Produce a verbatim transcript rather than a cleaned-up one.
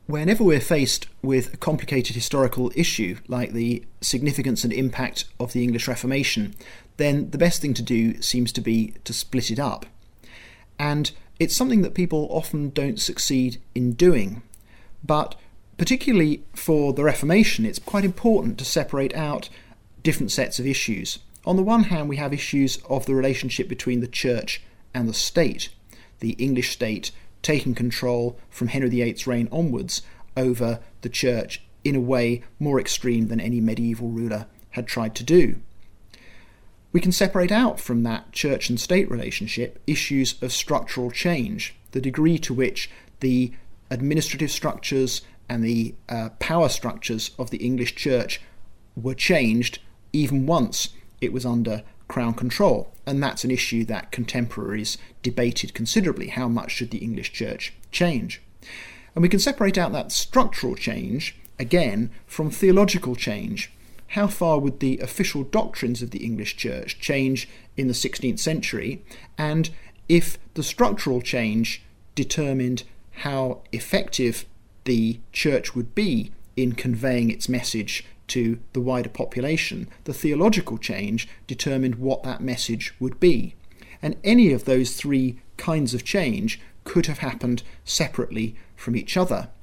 Whenever we're faced with a complicated historical issue like the significance and impact of the English Reformation, then the best thing to do seems to be to split it up. And it's something that people often don't succeed in doing. But particularly for the Reformation, it's quite important to separate out different sets of issues. On the one hand, we have issues of the relationship between the Church and the state, the English state taking control from Henry the eighth's reign onwards over the Church in a way more extreme than any medieval ruler had tried to do. We can separate out from that church and state relationship issues of structural change, the degree to which the administrative structures and the uh, power structures of the English Church were changed even once it was under Crown control. And that's an issue that contemporaries debated considerably. How much should the English Church change? And we can separate out that structural change, again, from theological change. How far would the official doctrines of the English Church change in the sixteenth century? And if the structural change determined how effective the Church would be in conveying its message to the wider population, the theological change determined what that message would be. And any of those three kinds of change could have happened separately from each other.